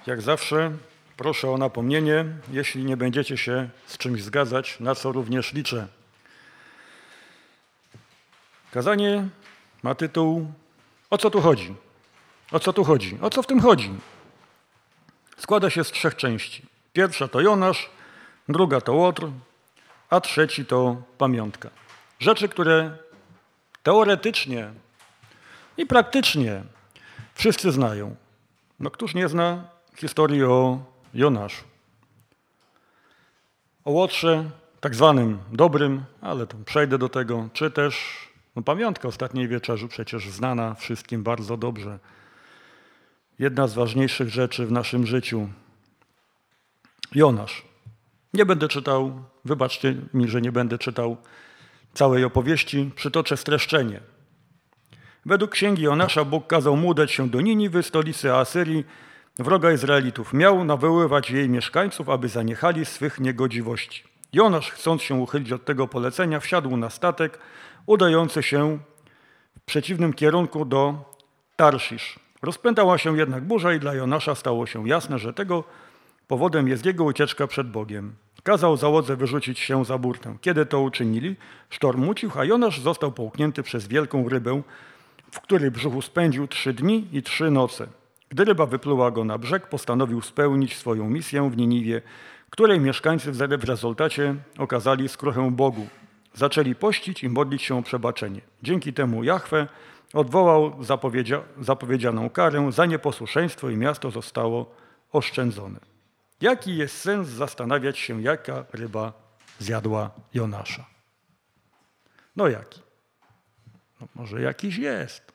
Jak zawsze proszę o napomnienie, jeśli nie będziecie się z czymś zgadzać, na co również liczę. Kazanie ma tytuł „O co tu chodzi?” O co tu chodzi? O co w tym chodzi? Składa się z 3 części. Pierwsza to Jonasz, druga to Łotr, a trzeci to pamiątka. Rzeczy, które teoretycznie i praktycznie wszyscy znają. No któż nie zna historii o Jonaszu? O Łotrze, tak zwanym dobrym, ale to przejdę do tego, czy też pamiątka ostatniej wieczerzy, przecież znana wszystkim bardzo dobrze. Jedna z ważniejszych rzeczy w naszym życiu. Jonasz. Nie będę czytał, wybaczcie mi, że nie będę czytał całej opowieści, przytoczę streszczenie. Według księgi Jonasza Bóg kazał mu udać się do Niniwy, stolicy Asyrii, wroga Izraelitów. Miał nawoływać jej mieszkańców, aby zaniechali swych niegodziwości. Jonasz, chcąc się uchylić od tego polecenia, wsiadł na statek udający się w przeciwnym kierunku do Tarszisz. Rozpętała się jednak burza i dla Jonasza stało się jasne, że tego powodem jest jego ucieczka przed Bogiem. Kazał załodze wyrzucić się za burtę. Kiedy to uczynili, sztorm ucichł, a Jonasz został połknięty przez wielką rybę, w której brzuchu spędził 3 dni i 3 noce. Gdy ryba wypluła go na brzeg, postanowił spełnić swoją misję w Niniwie, której mieszkańcy w rezultacie okazali skruchę Bogu. Zaczęli pościć i modlić się o przebaczenie. Dzięki temu Jahwe odwołał zapowiedzianą karę za nieposłuszeństwo i miasto zostało oszczędzone. Jaki jest sens zastanawiać się, jaka ryba zjadła Jonasza? No jaki? No może jakiś jest.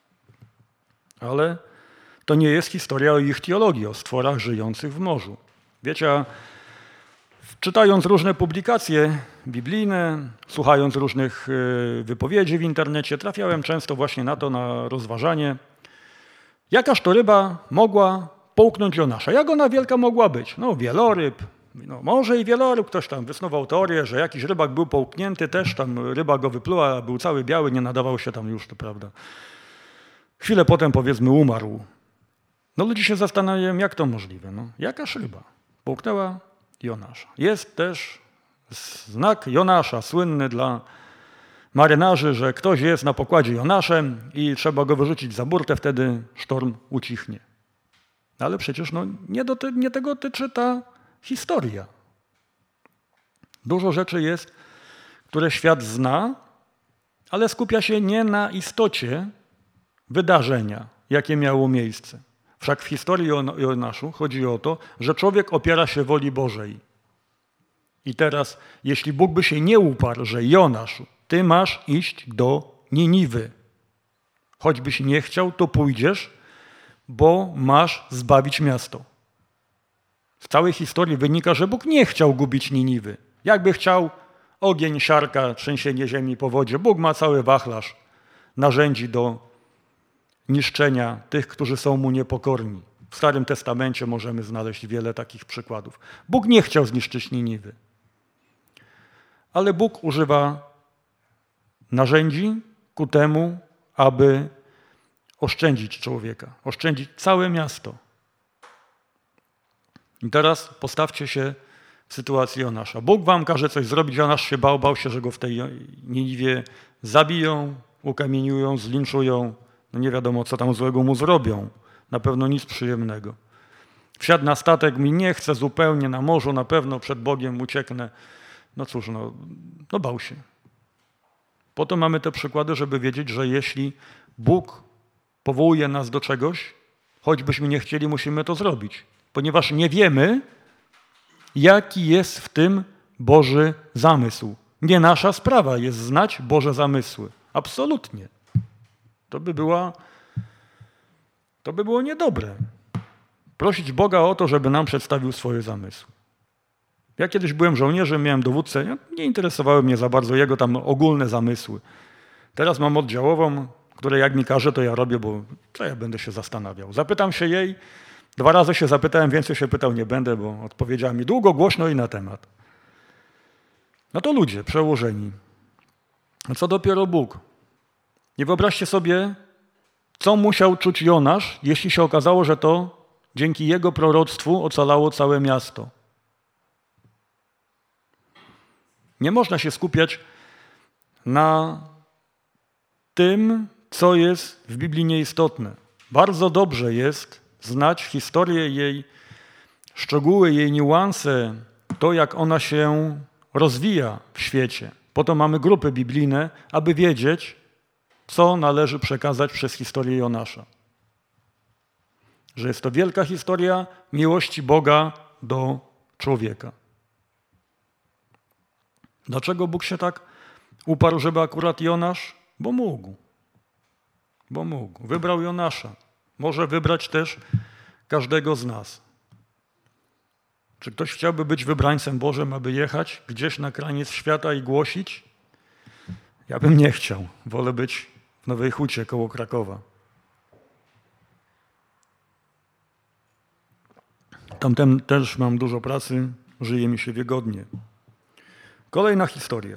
Ale to nie jest historia o ichtiologii, o stworach żyjących w morzu. Wiecie, czytając różne publikacje biblijne, słuchając różnych wypowiedzi w internecie, trafiałem często właśnie na to, na rozważanie, jakaż to ryba mogła połknąć Jonasza. Jak ona wielka mogła być? No wieloryb, no może i wieloryb. Ktoś tam wysnuwał teorię, że jakiś rybak był połknięty, też tam ryba go wypluła, był cały biały, nie nadawał się tam już, to prawda. Chwilę potem, powiedzmy, umarł. No ludzie się zastanawiają, jak to możliwe. No, jakaż ryba połknęła Jonasza. Jest też znak Jonasza, słynny dla marynarzy, że ktoś jest na pokładzie Jonaszem i trzeba go wyrzucić za burtę, wtedy sztorm ucichnie. Ale przecież nie tego tyczy ta historia. Dużo rzeczy jest, które świat zna, ale skupia się nie na istocie wydarzenia, jakie miało miejsce. Wszak w historii o Jonaszu chodzi o to, że człowiek opiera się woli Bożej. I teraz, jeśli Bóg by się nie uparł, że Jonaszu, ty masz iść do Niniwy. Choćbyś nie chciał, to pójdziesz, bo masz zbawić miasto. Z całej historii wynika, że Bóg nie chciał gubić Niniwy. Jakby chciał ogień, siarka, trzęsienie ziemi, powodzie, Bóg ma cały wachlarz narzędzi do niszczenia tych, którzy są mu niepokorni. W Starym Testamencie możemy znaleźć wiele takich przykładów. Bóg nie chciał zniszczyć Niniwy. Ale Bóg używa narzędzi ku temu, aby oszczędzić człowieka, oszczędzić całe miasto. I teraz postawcie się w sytuacji Jonasza. Bóg wam każe coś zrobić, Jonasz się bał się, że go w tej Niniwie zabiją, ukamieniują, zlinczują. No nie wiadomo, co tam złego mu zrobią. Na pewno nic przyjemnego. Wsiadł na statek, mi nie chce zupełnie na morzu, na pewno przed Bogiem ucieknę. No cóż, no bał się. Po to mamy te przykłady, żeby wiedzieć, że jeśli Bóg powołuje nas do czegoś, choćbyśmy nie chcieli, musimy to zrobić. Ponieważ nie wiemy, jaki jest w tym Boży zamysł. Nie nasza sprawa jest znać Boże zamysły. Absolutnie. To by było niedobre. Prosić Boga o to, żeby nam przedstawił swoje zamysły. Ja kiedyś byłem żołnierzem, miałem dowódcę, nie interesowały mnie za bardzo jego tam ogólne zamysły. Teraz mam oddziałową, której jak mi każe, to ja robię, bo co ja będę się zastanawiał. Zapytam się jej, 2 razy się zapytałem, więcej się pytał nie będę, bo odpowiedziała mi długo, głośno i na temat. No to ludzie przełożeni. A co dopiero Bóg? I wyobraźcie sobie, co musiał czuć Jonasz, jeśli się okazało, że to dzięki jego proroctwu ocalało całe miasto. Nie można się skupiać na tym, co jest w Biblii nieistotne. Bardzo dobrze jest znać historię jej, szczegóły, jej niuanse, to jak ona się rozwija w świecie. Po to mamy grupy biblijne, aby wiedzieć, co należy przekazać przez historię Jonasza. Że jest to wielka historia miłości Boga do człowieka. Dlaczego Bóg się tak uparł, żeby akurat Jonasz? Bo mógł. Wybrał Jonasza. Może wybrać też każdego z nas. Czy ktoś chciałby być wybrańcem Bożym, aby jechać gdzieś na kraniec świata i głosić? Ja bym nie chciał. Wolę być w Nowej Hucie koło Krakowa. Tamten też mam dużo pracy, żyje mi się wygodnie. Kolejna historia.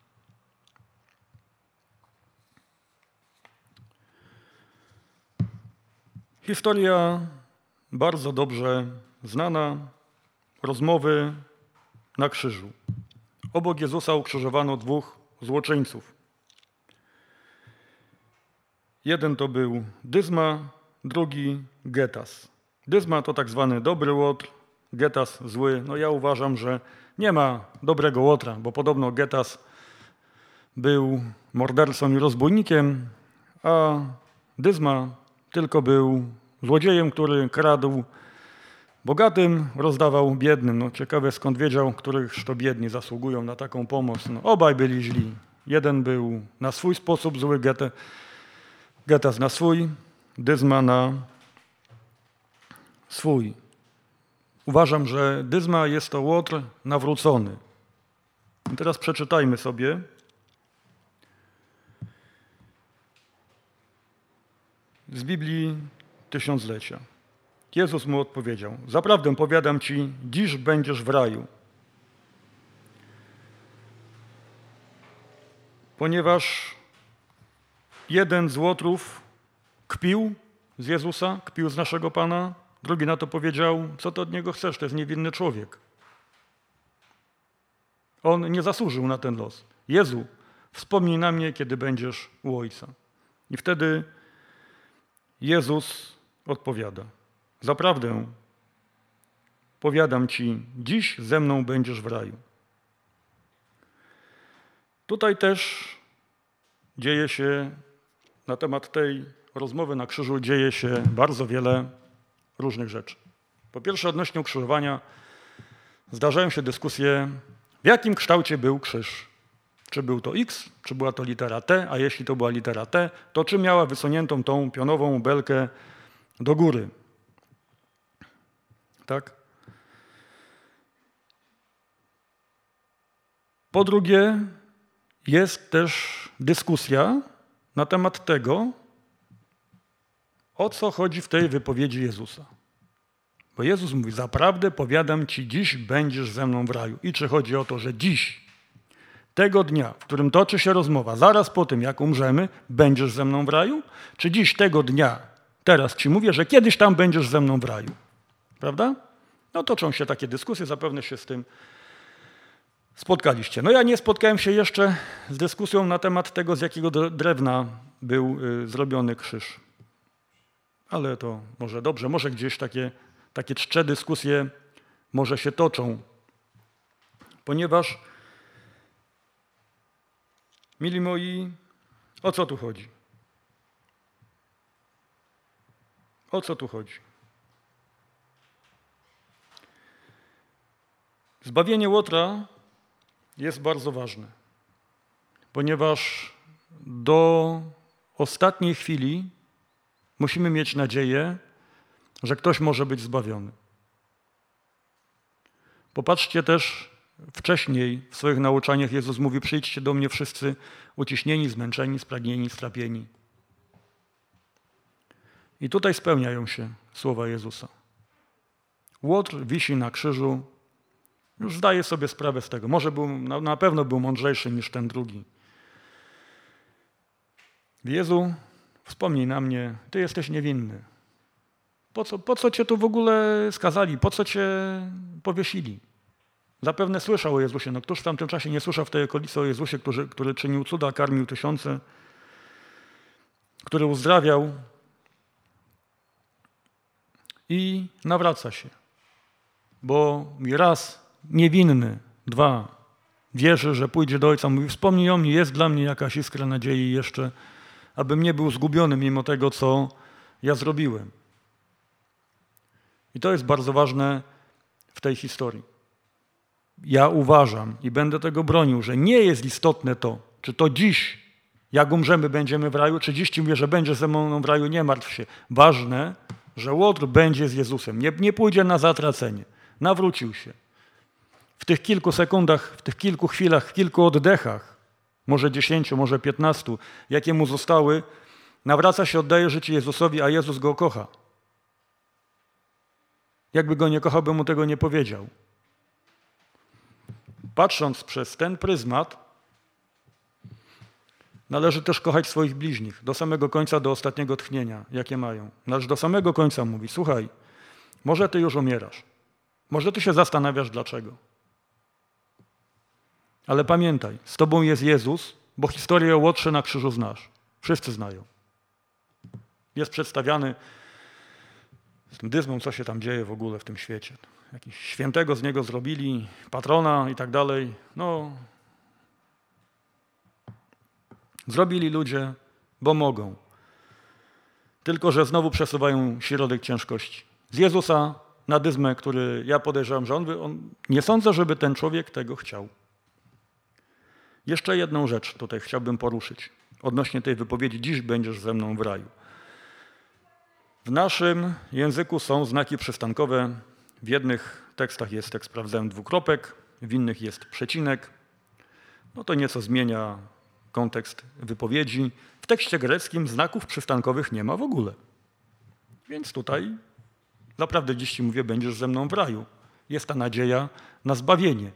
Historia bardzo dobrze znana, rozmowy na krzyżu. Obok Jezusa ukrzyżowano dwóch złoczyńców. Jeden to był Dyzma, drugi Getas. Dyzma to tak zwany dobry łotr, Getas zły. No ja uważam, że nie ma dobrego łotra, bo podobno Getas był mordercą i rozbójnikiem, a Dyzma tylko był złodziejem, który kradł bogatym, rozdawał biednym. No, ciekawe skąd wiedział, którychż to biedni zasługują na taką pomoc. No, obaj byli źli. Jeden był na swój sposób zły, Getas na swój, Dyzma na swój. Uważam, że Dyzma jest to łotr nawrócony. I teraz przeczytajmy sobie z Biblii Tysiąclecia. Jezus mu odpowiedział: zaprawdę powiadam ci, dziś będziesz w raju. Ponieważ jeden z łotrów kpił z Jezusa, kpił z naszego Pana, drugi na to powiedział: co ty od niego chcesz, to jest niewinny człowiek. On nie zasłużył na ten los. Jezu, wspomnij na mnie, kiedy będziesz u Ojca. I wtedy Jezus odpowiada: zaprawdę powiadam ci, dziś ze mną będziesz w raju. Tutaj też dzieje się, na temat tej rozmowy na krzyżu dzieje się bardzo wiele różnych rzeczy. Po pierwsze, odnośnie ukrzyżowania zdarzają się dyskusje, w jakim kształcie był krzyż. Czy był to X, czy była to litera T, a jeśli to była litera T, to czy miała wysuniętą tą pionową belkę do góry. Tak? Po drugie, jest też dyskusja na temat tego, o co chodzi w tej wypowiedzi Jezusa. Bo Jezus mówi: zaprawdę powiadam ci, dziś będziesz ze mną w raju. I czy chodzi o to, że dziś, tego dnia, w którym toczy się rozmowa, zaraz po tym, jak umrzemy, będziesz ze mną w raju? Czy dziś, tego dnia, teraz ci mówię, że kiedyś tam będziesz ze mną w raju? Prawda? No toczą się takie dyskusje, zapewne się z tym spotkaliście. No ja nie spotkałem się jeszcze z dyskusją na temat tego, z jakiego drewna był zrobiony krzyż. Ale to może dobrze, może gdzieś takie czcze dyskusje może się toczą. Ponieważ, mili moi, o co tu chodzi? O co tu chodzi? Zbawienie łotra jest bardzo ważne, ponieważ do ostatniej chwili musimy mieć nadzieję, że ktoś może być zbawiony. Popatrzcie też, wcześniej w swoich nauczaniach Jezus mówi: przyjdźcie do mnie wszyscy uciśnieni, zmęczeni, spragnieni, strapieni. I tutaj spełniają się słowa Jezusa. Łotr wisi na krzyżu, już zdaje sobie sprawę z tego. Może na pewno był mądrzejszy niż ten drugi. Jezu, wspomnij na mnie, Ty jesteś niewinny. Po co cię tu w ogóle skazali? Po co cię powiesili? Zapewne słyszał o Jezusie. No któż w tamtym czasie nie słyszał w tej okolicy o Jezusie, który czynił cuda, karmił tysiące, który uzdrawiał i nawraca się. Bo raz niewinny, dwa wierzy, że pójdzie do Ojca, mówi, wspomnij o mnie, jest dla mnie jakaś iskra nadziei jeszcze, abym nie był zgubiony mimo tego, co ja zrobiłem. I to jest bardzo ważne w tej historii. Ja uważam i będę tego bronił, że nie jest istotne to, czy to dziś, jak umrzemy, będziemy w raju, czy dziś ci mówię, że będziesz ze mną w raju, nie martw się. Ważne, że Łotr będzie z Jezusem, nie pójdzie na zatracenie. Nawrócił się. W tych kilku sekundach, w tych kilku chwilach, w kilku oddechach, może 10, może 15, jakie mu zostały, nawraca się, oddaje życie Jezusowi, a Jezus go kocha. Jakby go nie kochał, by mu tego nie powiedział. Patrząc przez ten pryzmat, należy też kochać swoich bliźnich do samego końca, do ostatniego tchnienia, jakie mają. Należy do samego końca mówić, słuchaj, może ty już umierasz, może ty się zastanawiasz dlaczego. Ale pamiętaj, z tobą jest Jezus, bo historię o Łotrze na krzyżu znasz. Wszyscy znają. Jest przedstawiany z tym dyzmą, co się tam dzieje w ogóle w tym świecie. Jakiś świętego z niego zrobili, patrona i tak dalej. No, zrobili ludzie, bo mogą. Tylko że znowu przesuwają środek ciężkości. Z Jezusa na dyzmę, który ja podejrzewam, że on nie sądzę, żeby ten człowiek tego chciał. Jeszcze jedną rzecz tutaj chciałbym poruszyć. Odnośnie tej wypowiedzi, dziś będziesz ze mną w raju. W naszym języku są znaki przystankowe. W jednych tekstach jest, jak sprawdzałem, dwukropek, w innych jest przecinek. No to nieco zmienia kontekst wypowiedzi. W tekście greckim znaków przystankowych nie ma w ogóle. Więc tutaj naprawdę dziś ci mówię, będziesz ze mną w raju. Jest ta nadzieja na zbawienie.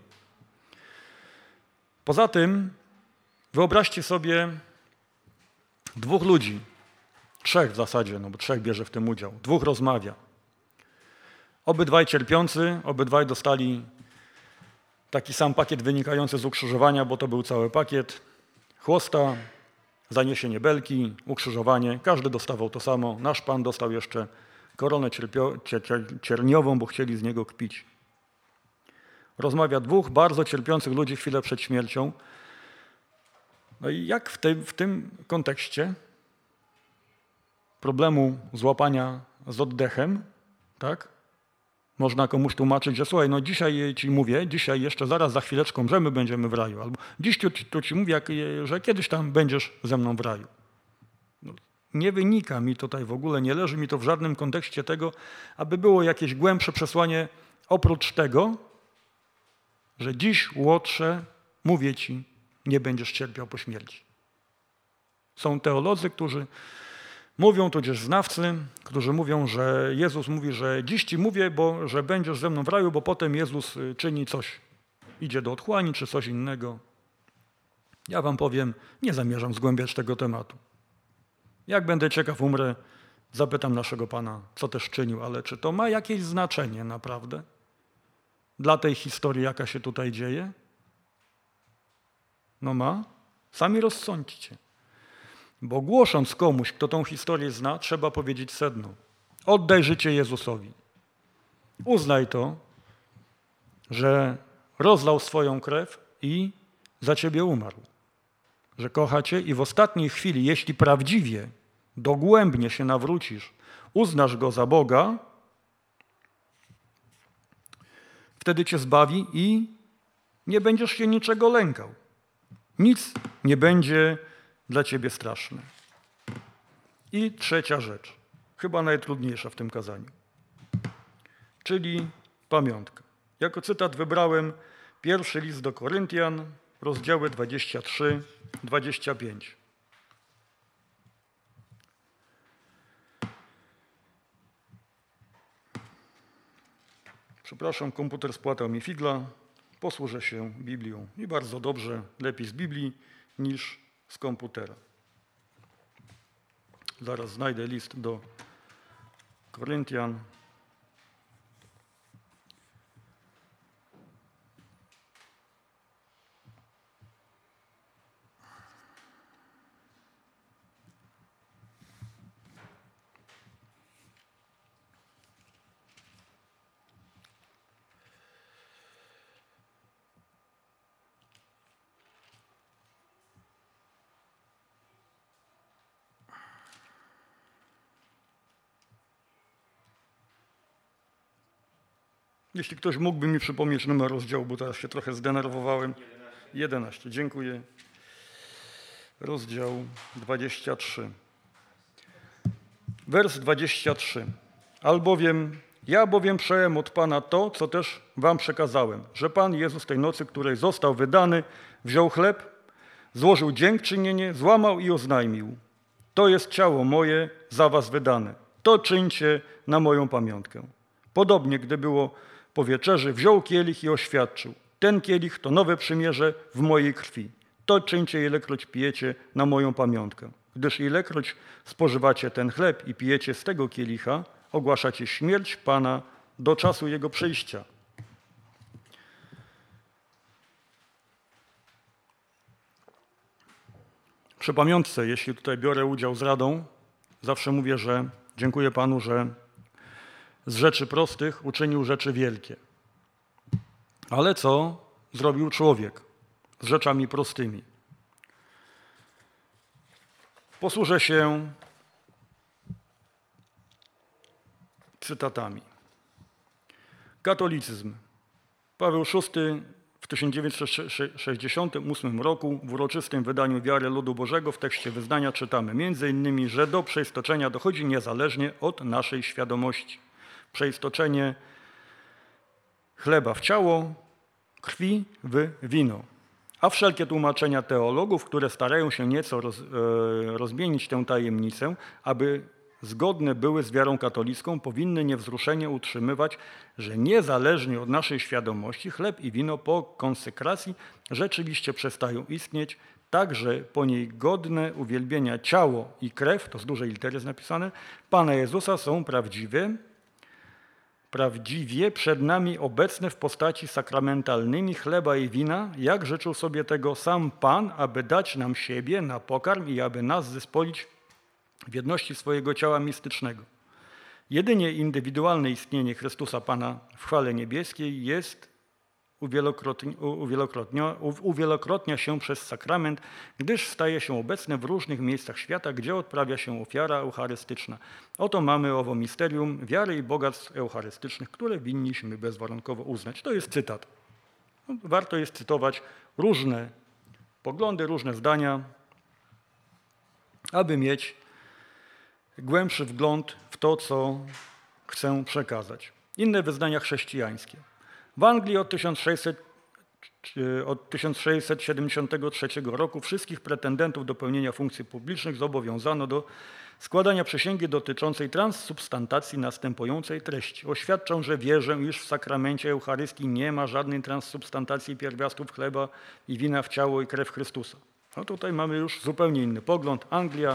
Poza tym wyobraźcie sobie dwóch ludzi, trzech w zasadzie, no bo trzech bierze w tym udział, dwóch rozmawia. Obydwaj cierpiący, obydwaj dostali taki sam pakiet wynikający z ukrzyżowania, bo to był cały pakiet. Chłosta, zaniesienie belki, ukrzyżowanie. Każdy dostawał to samo. Nasz Pan dostał jeszcze koronę cierniową, bo chcieli z niego kpić. Rozmawia dwóch bardzo cierpiących ludzi chwilę przed śmiercią. No i jak w tym kontekście problemu złapania z oddechem, tak? Można komuś tłumaczyć, że słuchaj, no dzisiaj ci mówię, dzisiaj jeszcze zaraz za chwileczkę umrzemy, będziemy w raju. Albo dziś to ci mówię, że kiedyś tam będziesz ze mną w raju. No, nie wynika mi tutaj w ogóle, nie leży mi to w żadnym kontekście tego, aby było jakieś głębsze przesłanie oprócz tego, że dziś, Łotrze, mówię ci, nie będziesz cierpiał po śmierci. Są teolodzy, którzy mówią, tudzież znawcy, którzy mówią, że Jezus mówi, że dziś ci mówię, że będziesz ze mną w raju, bo potem Jezus czyni coś. Idzie do otchłani czy coś innego. Ja wam powiem, nie zamierzam zgłębiać tego tematu. Jak będę ciekaw, umrę, zapytam naszego Pana, co też czynił, ale czy to ma jakieś znaczenie naprawdę dla tej historii, jaka się tutaj dzieje? No ma. Sami rozsądźcie. Bo głosząc komuś, kto tą historię zna, trzeba powiedzieć sedno. Oddaj życie Jezusowi. Uznaj to, że rozlał swoją krew i za ciebie umarł. Że kocha cię i w ostatniej chwili, jeśli prawdziwie, dogłębnie się nawrócisz, uznasz go za Boga, wtedy cię zbawi i nie będziesz się niczego lękał. Nic nie będzie dla ciebie straszne. I trzecia rzecz, chyba najtrudniejsza w tym kazaniu, czyli pamiątka. Jako cytat wybrałem pierwszy list do Koryntian, rozdziały 23-25. Przepraszam, komputer spłatał mi figla, posłużę się Biblią. I bardzo dobrze, lepiej z Biblii niż z komputera. Zaraz znajdę list do Koryntian. Jeśli ktoś mógłby mi przypomnieć numer rozdziału, bo teraz się trochę zdenerwowałem. 11. Dziękuję. Rozdział 23. Wers 23. Ja bowiem przejąłem od Pana to, co też wam przekazałem, że Pan Jezus tej nocy, której został wydany, wziął chleb, złożył dziękczynienie, złamał i oznajmił. To jest ciało moje za was wydane. To czyńcie na moją pamiątkę. Podobnie, gdy było po wieczerzy, wziął kielich i oświadczył. Ten kielich to nowe przymierze w mojej krwi. To czyńcie, ilekroć pijecie na moją pamiątkę. Gdyż ilekroć spożywacie ten chleb i pijecie z tego kielicha, ogłaszacie śmierć Pana do czasu Jego przyjścia. Przy pamiątce, jeśli tutaj biorę udział z radą, zawsze mówię, że dziękuję Panu, że z rzeczy prostych uczynił rzeczy wielkie. Ale co zrobił człowiek z rzeczami prostymi? Posłużę się cytatami. Katolicyzm. Paweł VI w 1968 roku w uroczystym wydaniu Wiary Ludu Bożego w tekście wyznania czytamy m.in., że do przeistoczenia dochodzi niezależnie od naszej świadomości. Przeistoczenie chleba w ciało, krwi w wino. A wszelkie tłumaczenia teologów, które starają się nieco rozmienić tę tajemnicę, aby zgodne były z wiarą katolicką, powinny niewzruszenie utrzymywać, że niezależnie od naszej świadomości chleb i wino po konsekracji rzeczywiście przestają istnieć, tak że po niej godne uwielbienia ciało i krew, to z dużej litery jest napisane, Pana Jezusa są prawdziwie przed nami obecne w postaci sakramentalnymi chleba i wina, jak życzył sobie tego sam Pan, aby dać nam siebie na pokarm i aby nas zespolić w jedności swojego ciała mistycznego. Jedynie indywidualne istnienie Chrystusa Pana w chwale niebieskiej jest uwielokrotnia się przez sakrament, gdyż staje się obecne w różnych miejscach świata, gdzie odprawia się ofiara eucharystyczna. Oto mamy owo misterium wiary i bogactw eucharystycznych, które winniśmy bezwarunkowo uznać. To jest cytat. Warto jest cytować różne poglądy, różne zdania, aby mieć głębszy wgląd w to, co chcę przekazać. Inne wyznania chrześcijańskie. W Anglii od 1673 roku wszystkich pretendentów do pełnienia funkcji publicznych zobowiązano do składania przysięgi dotyczącej transsubstantacji następującej treści. Oświadczam, że wierzę, iż w sakramencie Eucharystii nie ma żadnej transsubstantacji pierwiastków chleba i wina w ciało i krew Chrystusa. No tutaj mamy już zupełnie inny pogląd. Anglia.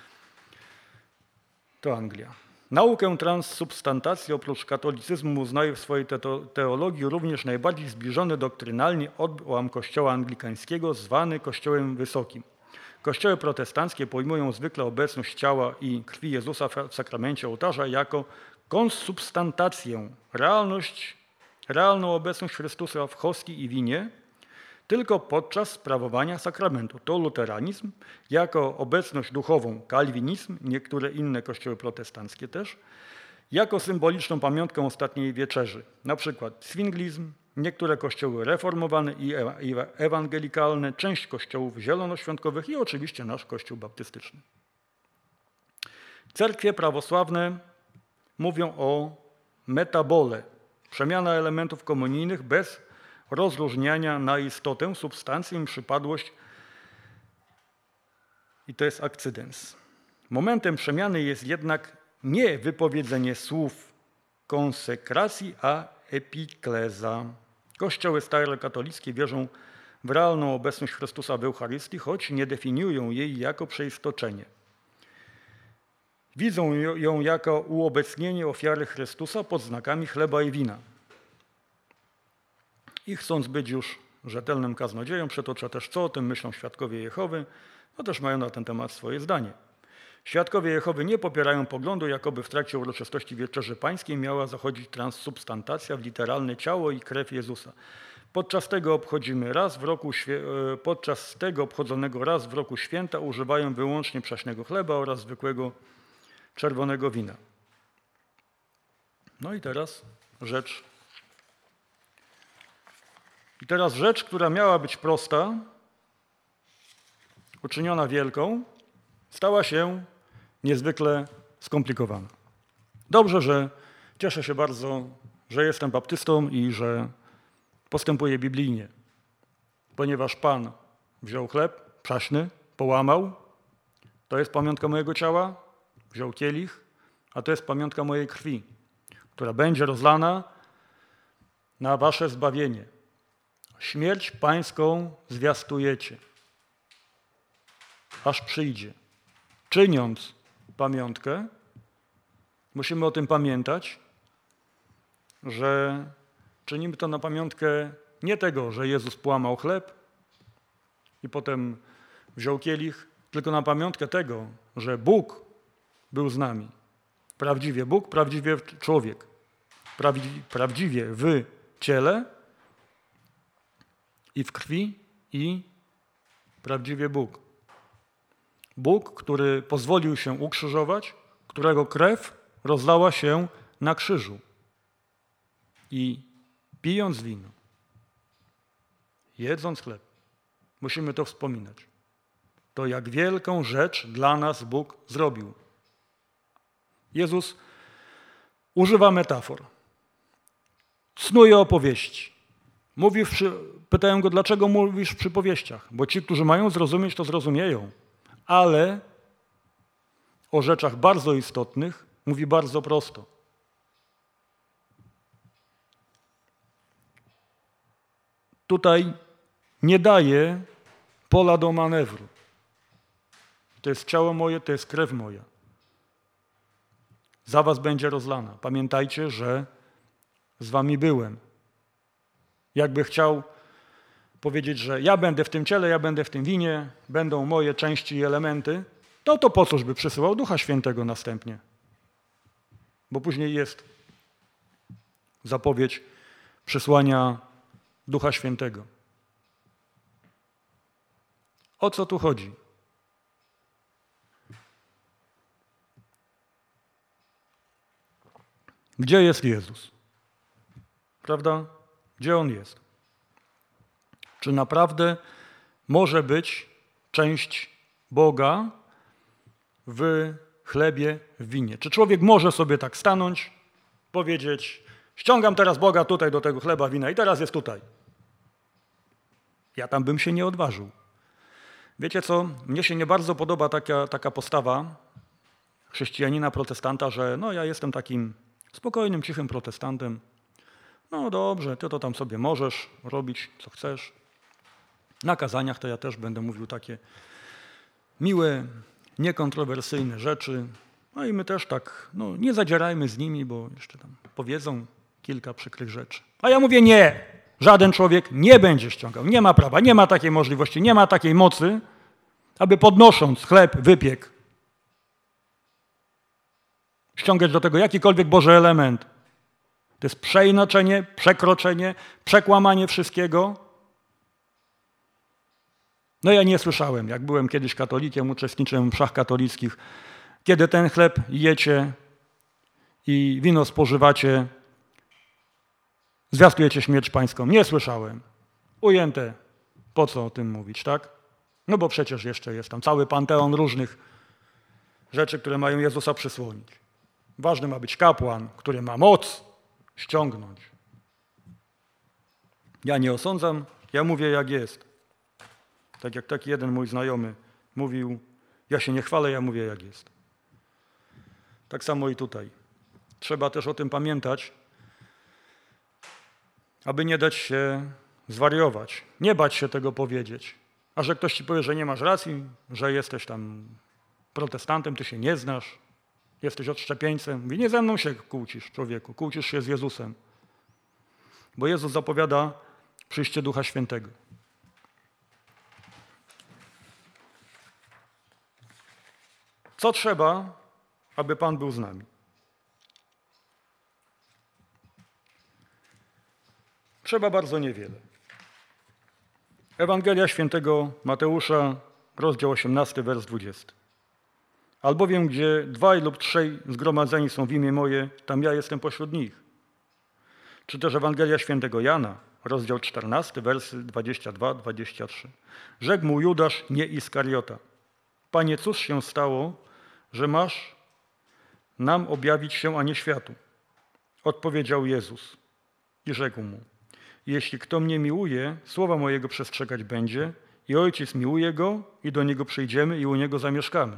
Naukę transsubstantacji oprócz katolicyzmu uznaje w swojej teologii również najbardziej zbliżony doktrynalnie odłam Kościoła anglikańskiego, zwany Kościołem Wysokim. Kościoły protestanckie pojmują zwykle obecność ciała i krwi Jezusa w sakramencie ołtarza jako konsubstantację, realną obecność Chrystusa w hostii i winie, tylko podczas sprawowania sakramentu. To luteranizm, jako obecność duchową kalwinizm, niektóre inne kościoły protestanckie też, jako symboliczną pamiątkę ostatniej wieczerzy, na przykład swinglizm, niektóre kościoły reformowane i ewangelikalne, część kościołów zielonoświątkowych i oczywiście nasz kościół baptystyczny. Cerkwie prawosławne mówią o metabole, przemiana elementów komunijnych bez rozróżniania na istotę, substancję i przypadłość, i to jest akcydens. Momentem przemiany jest jednak nie wypowiedzenie słów konsekracji, a epikleza. Kościoły starokatolickie wierzą w realną obecność Chrystusa w Eucharystii, choć nie definiują jej jako przeistoczenie. Widzą ją jako uobecnienie ofiary Chrystusa pod znakami chleba i wina. I chcąc być już rzetelnym kaznodzieją, przytoczę też, co o tym myślą świadkowie Jehowy, no też mają na ten temat swoje zdanie. Świadkowie Jehowy nie popierają poglądu, jakoby w trakcie uroczystości Wieczerzy Pańskiej miała zachodzić transsubstantacja w literalne ciało i krew Jezusa. Podczas tego obchodzonego raz w roku święta używają wyłącznie przaśnego chleba oraz zwykłego czerwonego wina. No i teraz rzecz, która miała być prosta, uczyniona wielką, stała się niezwykle skomplikowana. Dobrze, że cieszę się bardzo, że jestem baptystą i że postępuję biblijnie, ponieważ Pan wziął chleb przaśny, połamał, to jest pamiątka mojego ciała, wziął kielich, a to jest pamiątka mojej krwi, która będzie rozlana na wasze zbawienie. Śmierć Pańską zwiastujecie, aż przyjdzie. Czyniąc pamiątkę, musimy o tym pamiętać, że czynimy to na pamiątkę nie tego, że Jezus połamał chleb i potem wziął kielich, tylko na pamiątkę tego, że Bóg był z nami. Prawdziwie Bóg, prawdziwie człowiek. Prawdziwie w ciele i w krwi i prawdziwie Bóg. Bóg, który pozwolił się ukrzyżować, którego krew rozlała się na krzyżu. I pijąc wino, jedząc chleb, musimy to wspominać. To jak wielką rzecz dla nas Bóg zrobił. Jezus używa metafor. Snuje opowieści. Pytają go, dlaczego mówisz w przypowieściach? Bo ci, którzy mają zrozumieć, to zrozumieją. Ale o rzeczach bardzo istotnych mówi bardzo prosto. Tutaj nie daje pola do manewru. To jest ciało moje, to jest krew moja. Za was będzie rozlana. Pamiętajcie, że z wami byłem. Jakby chciał powiedzieć, że ja będę w tym ciele, ja będę w tym winie, będą moje części i elementy, to po cóż by przysyłał Ducha Świętego następnie? Bo później jest zapowiedź przysłania Ducha Świętego. O co tu chodzi? Gdzie jest Jezus? Prawda? Gdzie On jest? Czy naprawdę może być część Boga w chlebie, w winie? Czy człowiek może sobie tak stanąć, powiedzieć, ściągam teraz Boga tutaj do tego chleba, wina i teraz jest tutaj. Ja tam bym się nie odważył. Wiecie co? Mnie się nie bardzo podoba taka postawa chrześcijanina, protestanta, że no ja jestem takim spokojnym, cichym protestantem. No dobrze, ty to tam sobie możesz robić, co chcesz. Na kazaniach to ja też będę mówił takie miłe, niekontrowersyjne rzeczy. No i my też tak, no nie zadzierajmy z nimi, bo jeszcze tam powiedzą kilka przykrych rzeczy. A ja mówię nie, żaden człowiek nie będzie ściągał, nie ma prawa, nie ma takiej możliwości, nie ma takiej mocy, aby podnosząc chleb, wypiek, ściągać do tego jakikolwiek Boży element. To jest przeinaczenie, przekroczenie, przekłamanie wszystkiego. No ja nie słyszałem, jak byłem kiedyś katolikiem, uczestniczyłem w mszach katolickich, kiedy ten chleb jecie i wino spożywacie, zwiastujecie śmierć Pańską. Nie słyszałem. Ujęte. Po co o tym mówić, tak? No bo przecież jeszcze jest tam cały panteon różnych rzeczy, które mają Jezusa przysłonić. Ważny ma być kapłan, który ma moc ściągnąć. Ja nie osądzam, ja mówię jak jest. Tak jak taki jeden mój znajomy mówił, ja się nie chwalę, ja mówię jak jest. Tak samo i tutaj. Trzeba też o tym pamiętać, aby nie dać się zwariować, nie bać się tego powiedzieć. A że ktoś ci powie, że nie masz racji, że jesteś tam protestantem, ty się nie znasz, Jesteś odszczepieńcem? Mówi, nie ze mną się kłócisz, człowieku, kłócisz się z Jezusem. Bo Jezus zapowiada przyjście Ducha Świętego. Co trzeba, aby Pan był z nami? Trzeba bardzo niewiele. Ewangelia Świętego Mateusza, rozdział 18, wers 20. Albowiem, gdzie 2 lub 3 zgromadzeni są w imię moje, tam ja jestem pośród nich. Czy też Ewangelia Świętego Jana, rozdział 14, wersy 22-23. Rzekł mu Judasz, nie Iskariota: Panie, cóż się stało, że masz nam objawić się, a nie światu? Odpowiedział Jezus i rzekł mu: Jeśli kto mnie miłuje, słowa mojego przestrzegać będzie, i Ojciec miłuje go, i do Niego przyjdziemy, i u Niego zamieszkamy.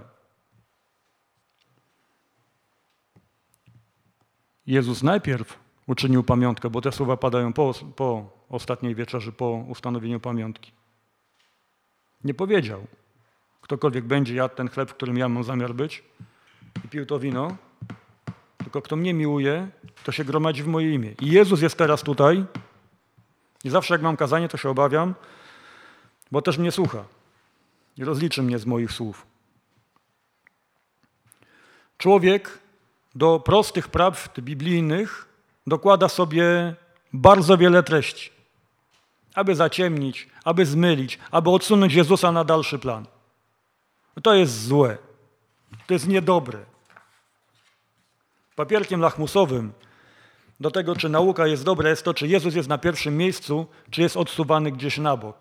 Jezus najpierw uczynił pamiątkę, bo te słowa padają po ostatniej wieczerzy, po ustanowieniu pamiątki. Nie powiedział: ktokolwiek będzie jadł ten chleb, w którym ja mam zamiar być, i pił to wino, tylko kto mnie miłuje, to się gromadzi w moje imię. I Jezus jest teraz tutaj i zawsze jak mam kazanie, to się obawiam, bo też mnie słucha i rozliczy mnie z moich słów. Człowiek do prostych prawd biblijnych dokłada sobie bardzo wiele treści, aby zaciemnić, aby zmylić, aby odsunąć Jezusa na dalszy plan. To jest złe, to jest niedobre. Papierkiem lachmusowym do tego, czy nauka jest dobra, jest to, czy Jezus jest na pierwszym miejscu, czy jest odsuwany gdzieś na bok.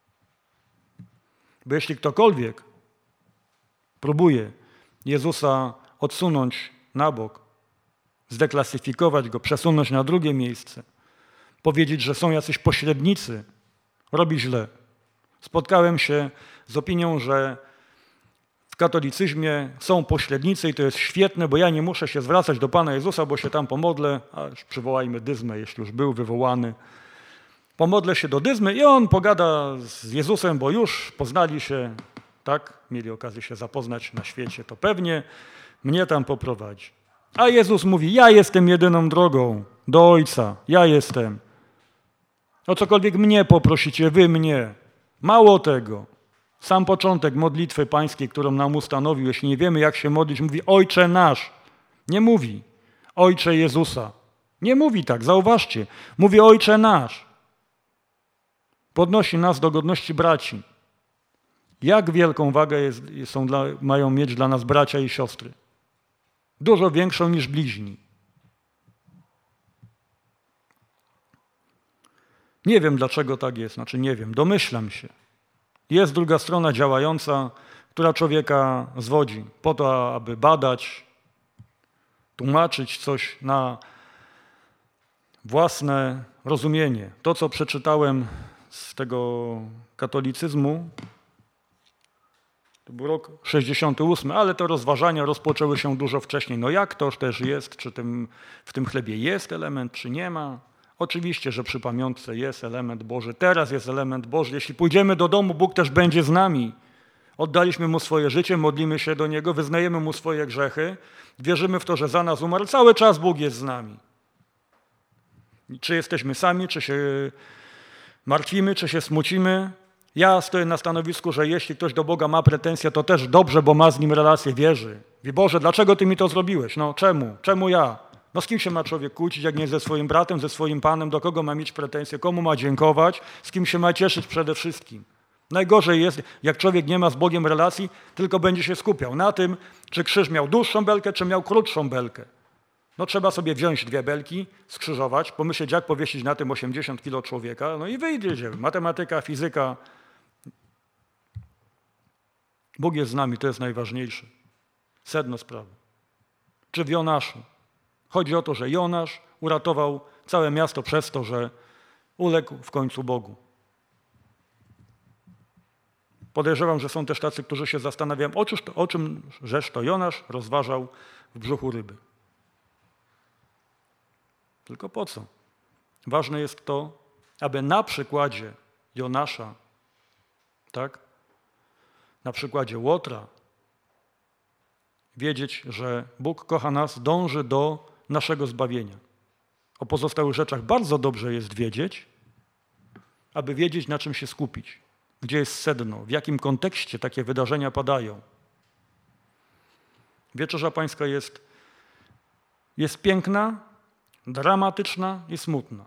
Bo jeśli ktokolwiek próbuje Jezusa odsunąć na bok, zdeklasyfikować go, przesunąć na drugie miejsce, powiedzieć, że są jacyś pośrednicy, robi źle. Spotkałem się z opinią, że w katolicyzmie są pośrednicy i to jest świetne, bo ja nie muszę się zwracać do Pana Jezusa, bo się tam pomodlę, a już przywołajmy Dyzmę, jeśli już był wywołany. Pomodlę się do Dyzmy i on pogada z Jezusem, bo już poznali się, tak? Mieli okazję się zapoznać na świecie, to pewnie mnie tam poprowadzi. A Jezus mówi: ja jestem jedyną drogą do Ojca, ja jestem. O cokolwiek mnie poprosicie, wy mnie. Mało tego. Sam początek modlitwy pańskiej, którą nam ustanowił, jeśli nie wiemy, jak się modlić, mówi: Ojcze nasz. Nie mówi Ojcze Jezusa. Nie mówi tak, zauważcie. Mówi Ojcze nasz. Podnosi nas do godności braci. Jak wielką wagę mają mieć dla nas bracia i siostry? Dużo większą niż bliźni. Nie wiem, dlaczego tak jest. Nie wiem, domyślam się. Jest druga strona działająca, która człowieka zwodzi po to, aby badać, tłumaczyć coś na własne rozumienie. To, co przeczytałem z tego katolicyzmu, to był rok 68, ale te rozważania rozpoczęły się dużo wcześniej. No jak to też jest? Czy w tym chlebie jest element, czy nie ma? Oczywiście, że przy pamiątce jest element Boży. Teraz jest element Boży. Jeśli pójdziemy do domu, Bóg też będzie z nami. Oddaliśmy Mu swoje życie, modlimy się do Niego, wyznajemy Mu swoje grzechy, wierzymy w to, że za nas umarł. Cały czas Bóg jest z nami. Czy jesteśmy sami, czy się martwimy, czy się smucimy? Ja stoję na stanowisku, że jeśli ktoś do Boga ma pretensje, to też dobrze, bo ma z Nim relację, wierzy. Mówi: Boże, dlaczego Ty mi to zrobiłeś? No czemu? Czemu ja? No z kim się ma człowiek kłócić, jak nie ze swoim bratem, ze swoim Panem? Do kogo ma mieć pretensje? Komu ma dziękować? Z kim się ma cieszyć przede wszystkim? Najgorzej jest, jak człowiek nie ma z Bogiem relacji, tylko będzie się skupiał na tym, czy krzyż miał dłuższą belkę, czy miał krótszą belkę. No trzeba sobie wziąć 2 belki, skrzyżować, pomyśleć, jak powiesić na tym 80 kilo człowieka, no i wyjdzie. Matematyka, fizyka. Bóg jest z nami, to jest najważniejsze. Sedno sprawy. Czy w Jonaszu? Chodzi o to, że Jonasz uratował całe miasto przez to, że uległ w końcu Bogu. Podejrzewam, że są też tacy, którzy się zastanawiają, o czym żeż to Jonasz rozważał w brzuchu ryby. Tylko po co? Ważne jest to, aby na przykładzie Jonasza, tak, na przykładzie Łotra, wiedzieć, że Bóg kocha nas, dąży do naszego zbawienia. O pozostałych rzeczach bardzo dobrze jest wiedzieć, aby wiedzieć, na czym się skupić, gdzie jest sedno, w jakim kontekście takie wydarzenia padają. Wieczerza Pańska jest piękna, dramatyczna i smutna.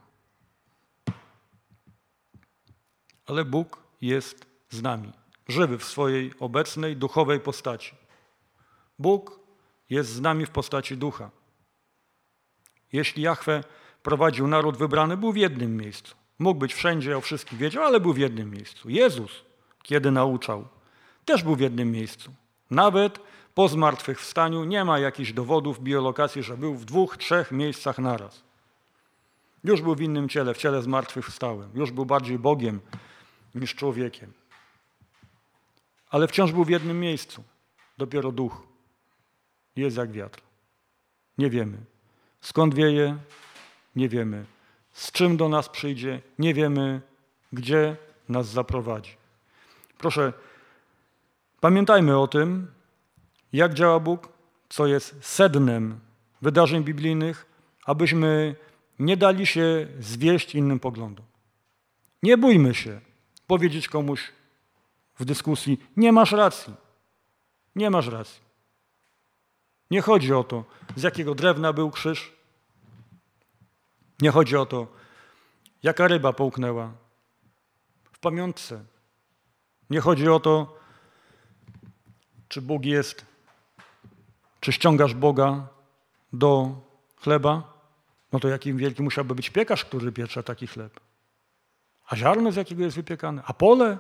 Ale Bóg jest z nami, żywy w swojej obecnej, duchowej postaci. Bóg jest z nami w postaci ducha. Jeśli Jahwe prowadził naród wybrany, był w jednym miejscu. Mógł być wszędzie, o wszystkich wiedział, ale był w jednym miejscu. Jezus, kiedy nauczał, też był w jednym miejscu. Nawet po zmartwychwstaniu nie ma jakichś dowodów biolokacji, że był w 2, 3 miejscach naraz. Już był w innym ciele, w ciele zmartwychwstałym. Już był bardziej Bogiem niż człowiekiem. Ale wciąż był w jednym miejscu. Dopiero duch jest jak wiatr. Nie wiemy, skąd wieje, nie wiemy, z czym do nas przyjdzie, nie wiemy, gdzie nas zaprowadzi. Proszę, pamiętajmy o tym, jak działa Bóg, co jest sednem wydarzeń biblijnych, abyśmy nie dali się zwieść innym poglądom. Nie bójmy się powiedzieć komuś w dyskusji, nie masz racji. Nie masz racji. Nie chodzi o to, z jakiego drewna był krzyż. Nie chodzi o to, jaka ryba połknęła w pamiątce. Nie chodzi o to, czy Bóg jest, czy ściągasz Boga do chleba. No to jaki wielki musiałby być piekarz, który piecze taki chleb. A ziarno, z jakiego jest wypiekane? A pole?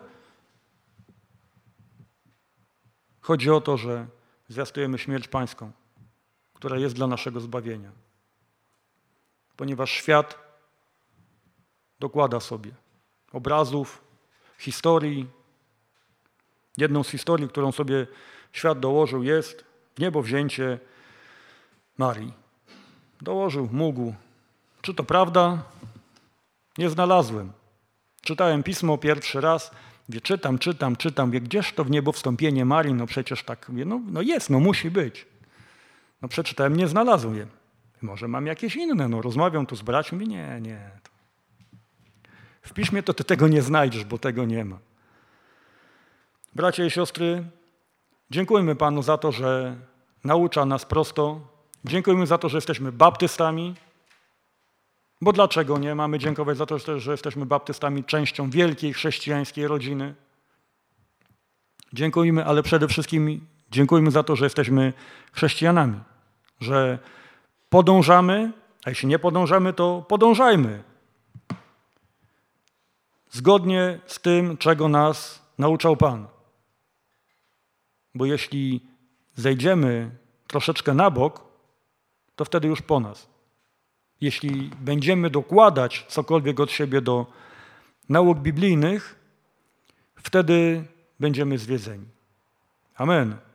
Chodzi o to, że zwiastujemy śmierć Pańską, która jest dla naszego zbawienia. Ponieważ świat dokłada sobie obrazów, historii. Jedną z historii, którą sobie świat dołożył, jest niebowzięcie Marii. Dołożył, mógł. Czy to prawda? Nie znalazłem. Czytałem pismo pierwszy raz, czytam, gdzież to w niebo wstąpienie Marii, no przecież tak, no jest, no musi być. No przeczytałem, nie znalazłem je. Może mam jakieś inne, no rozmawiam tu z braćmi, nie. W piśmie to ty tego nie znajdziesz, bo tego nie ma. Bracia i siostry, dziękujmy Panu za to, że naucza nas prosto. Dziękujmy za to, że jesteśmy baptystami. Bo dlaczego nie? Mamy dziękować za to, że jesteśmy baptystami, częścią wielkiej chrześcijańskiej rodziny. Dziękujmy, ale przede wszystkim dziękujmy za to, że jesteśmy chrześcijanami. Że podążamy, a jeśli nie podążamy, to podążajmy. Zgodnie z tym, czego nas nauczał Pan. Bo jeśli zejdziemy troszeczkę na bok, to wtedy już po nas. Jeśli będziemy dokładać cokolwiek od siebie do nauk biblijnych, wtedy będziemy zwiedzeni. Amen.